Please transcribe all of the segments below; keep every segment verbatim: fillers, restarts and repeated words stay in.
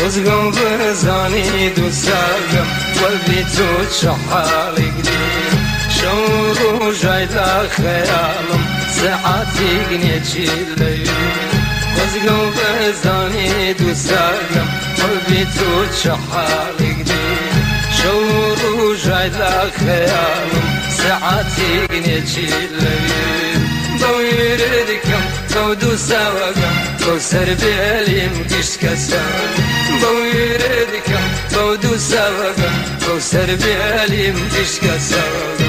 وزقم بزاني دو ساقم والبيتو تشحالي قديم شعور جايدا خيالم ساعاتي قنيتشي الليل وزقم بزاني دو ساقم والبيتو تشحالي قديم شعور جايدا خيالم ساعاتي قنيتشي الليل بويردكم بودو ساقم كوسر بيلي مكش كسر بويردكم بودو ساقم كوسر بيلي مكش كسر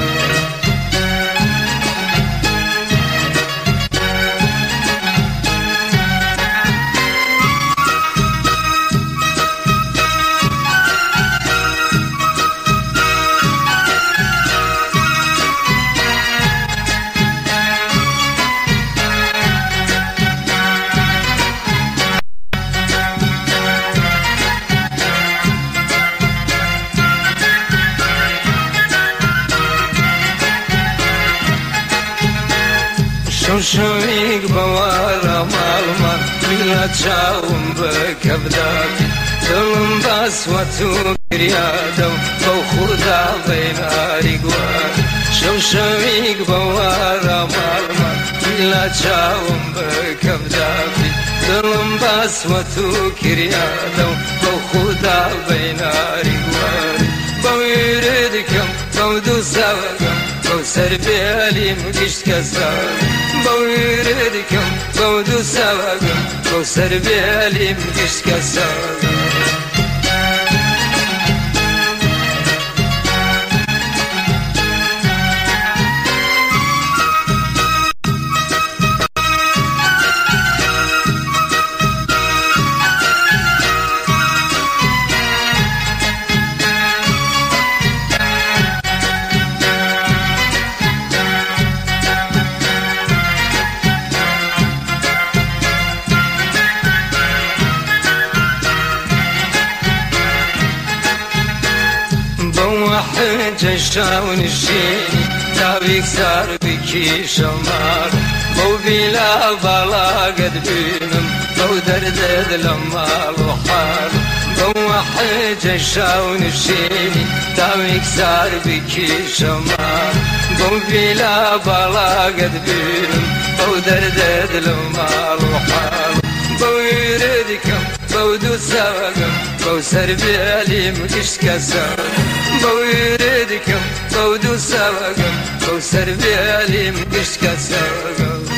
شوشويك بوارا مالمر ملا تشاوم بكبداتي ظلم باسواتو كريادو بوخودا بيناري قوار شوشويك بوارا مالمر ملا تشاوم بكبداتي ظلم باسواتو كريادو بوخودا بيناري قوار بويردكم بودو ساقم كوسر بيلي مكشت كسر بويردكم بودو ساقم كوسر بيلي مكشت كسر جشاون الشيني تابيك سار بكي شمار بو بلا بالا قد بينم بو دردد لما الوحال بو واحد جشاون الشيني تابيك سار بكي شمار بو بلا بالا قد بينم بو دردد لما الوحال بو يردكم بودو ساقم كوسر بيلي مكش كسر بويردكم بودو ساقم كوسر بيلي مكش كسر